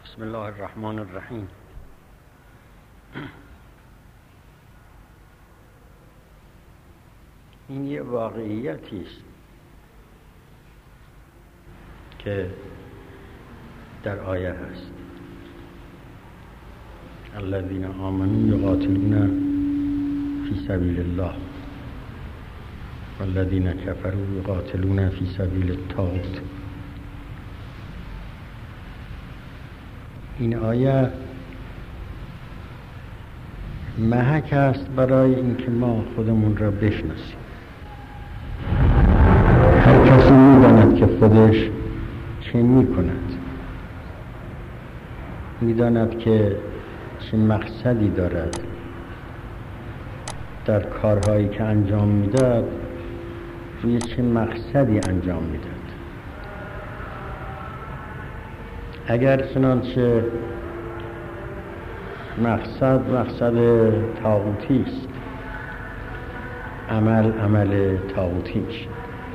بسم الله الرحمن الرحیم. این یه واقعیتی است که در آیه هست: الذین آمنوا یقاتلون فی سبیل الله والذین کفروا یقاتلون فی سبیل الطاغوت. این آیه محک است برای اینکه ما خودمون را بشناسیم. هر کسی می‌داند که خودش چه می‌کند، می‌داند که چه مقصدی دارد در کارهایی که انجام می‌دهد، روی چه مقصدی انجام می‌دهد. اگر چنانچه مقصد طاغوتی است، عمل طاغوتی است،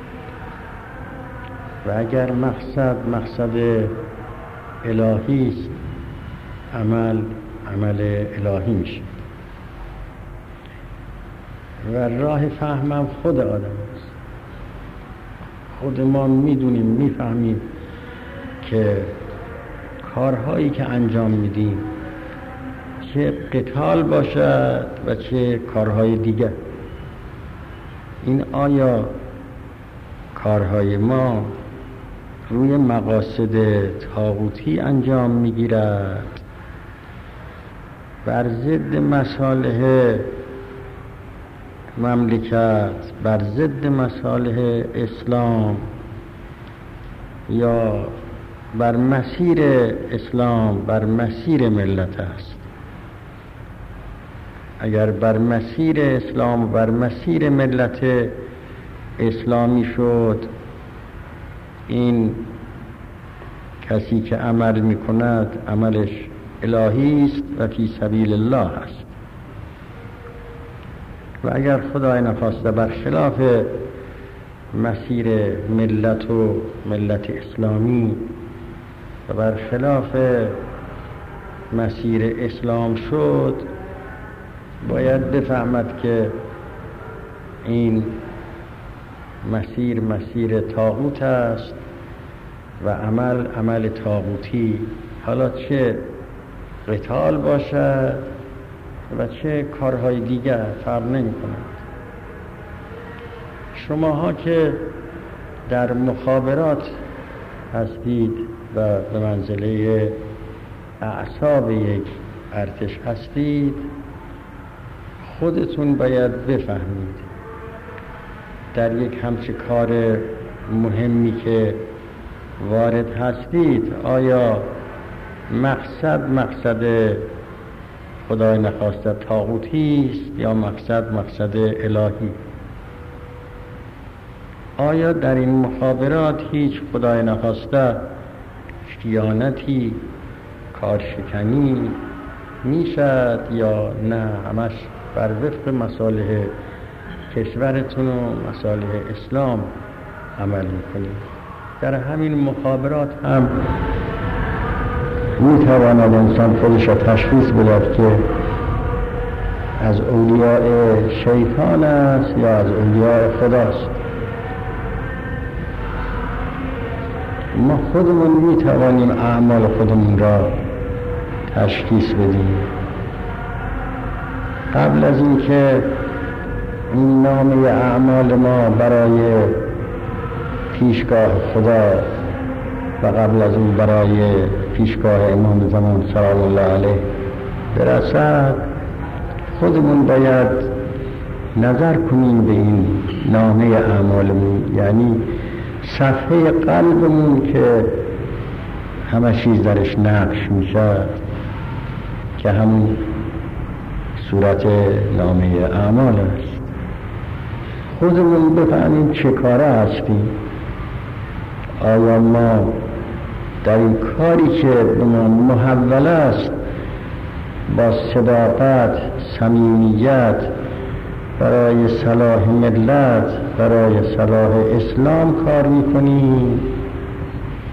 و اگر مقصد الهی است، عمل الهی میشه. و راه فهمم خود آدم است. خود ما میدونیم، میفهمیم که کارهایی که انجام میدیم، چه قتال باشد و چه کارهای دیگر، این آیا کارهای ما روی مقاصد طاغوتی انجام میگیرد، بر ضد مصالح مملکت، بر ضد مصالح اسلام، یا بر مسیر اسلام، بر مسیر ملت است؟ اگر بر مسیر اسلام و بر مسیر ملت اسلامی شد، این کسی که عمل می کند عملش الهی است و فی سبیل الله است. و اگر خدای نخواسته بر خلاف مسیر ملت اسلامی و بر خلاف مسیر اسلام شد، باید بفهمد که این مسیر طاغوت است و عمل طاغوتی، حالا چه قتال باشد و چه کارهای دیگر فرق نمی کند. شماها که در مخابرات هستید و به منزله اعصاب یک ارتش هستید، خودتون باید بفهمید در یک همچه کار مهمی که وارد هستید، آیا مقصد خدای نخواسته طاغوتی است یا مقصد الهی؟ آیا در این مخابرات هیچ خدای نخواسته خیانتی، کارشکنی میشد یا نه همش بر وفق مصالح کشورتون و مصالح اسلام عمل میکنید؟ در همین مخابرات هم میتواند انسان خودش را تشخیص بدهد که از اولیاء شیطان است یا از اولیاء خداست. ما خودمون میتوانیم اعمال خودمون را تشخیص بدیم. قبل از اینکه این نامه اعمال ما برای پیشگاه خدا و قبل از اون برای پیشگاه امام زمان سلام الله علیه برسد، خودمون باید نظر کنیم به این نامه اعمالمون، یعنی صفحه قلبمون که همه چیز درش نقش میشه، که همون صورت نامه اعمال است. خودمون بفهمیم چه کاره هستیم. آیا ما در این کاری که به ما محول است با صداقت، صمیمیت برای صلاح ملت، برای صلاح اسلام کار میکنیم،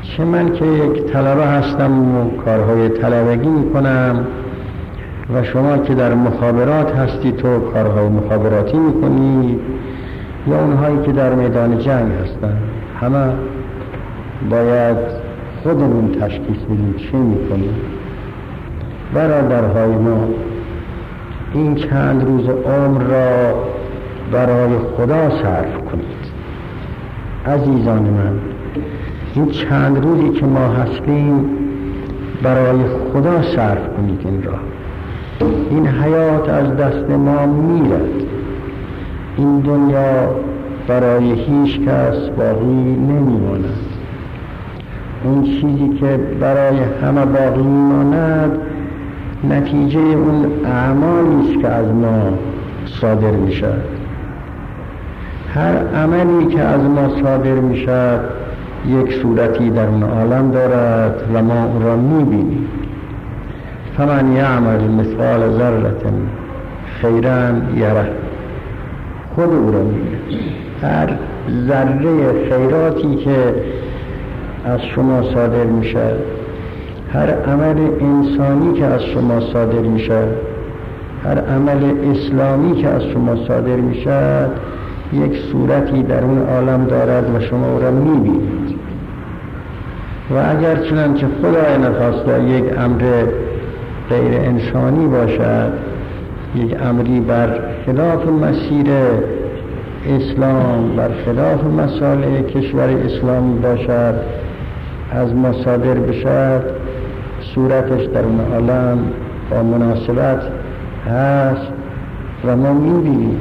چه من که یک طلبه هستم و کارهای طلبگی میکنم و شما که در مخابرات هستی تو کارهای مخابراتی میکنی، یا اونهایی که در میدان جنگ هستن، همه باید خودمون تشخیص بدیم چه میکنیم. برادرهای ما، این چند روز عمر را برای خدا صرف کنید. عزیزان من، این چند روزی که ما هستیم برای خدا صرف کنید این را. این حیات از دست ما میرد. این دنیا برای هیچ کس باقی نمیماند. اون چیزی که برای همه باقی میماند نتیجه اون اعمالی است که از ما صادر میشد. هر عملی که از ما صادر میشد یک صورتی در اون عالم دارد و ما اون را میبینیم. فمن یعمل مثقال ذره خیرا یره، خود او را میبینید. هر ذره خیراتی که از شما صادر میشد، هر عمل انسانی که از شما صادر میشد، هر عمل اسلامی که از شما صادر میشد یک صورتی در اون عالم دارد و شما او را میبینید. و اگر چنانچه خدای نخواسته یک امر غیر انسانی باشد، یک امری بر خلاف مسیر اسلام، بر خلاف مسائل کشور اسلامی باشد، از ما صادر بشد، صورتش در اون عالم با مناسبت هست و ما میبینیم.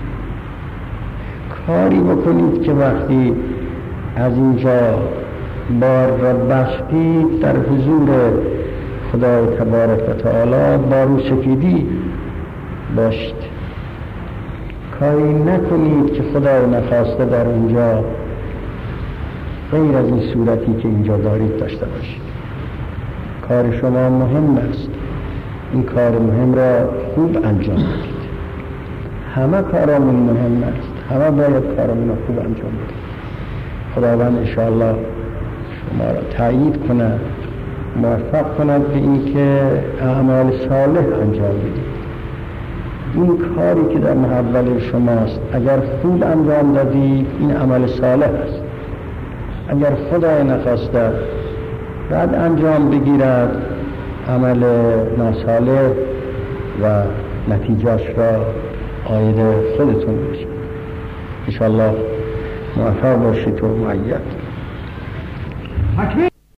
کاری بکنید که وقتی از اینجا بار را بستید در حضور خدای تبارک و تعالی با روسفیدی باشید. کاری نکنید که خدای نخواسته در اونجا غیر از این صورتی که اینجا دارید داشته باشید. کار شما مهم است. این کار مهم را خوب انجام بدید. همه کارامون مهم است. همه باید کارامون را خوب انجام بدید. خداوند انشاءالله شما را تأیید کند، موفق کند به این که اعمال صالح انجام بدید. این کاری که در محول شماست اگر خوب انجام دادید این عمل صالح است. اگر خدای نخواسته بعد انجام بگیرد عمل ناصالح و نتیجهش را عاید خودتون بشید. انشاءالله موفق باشید و مؤید.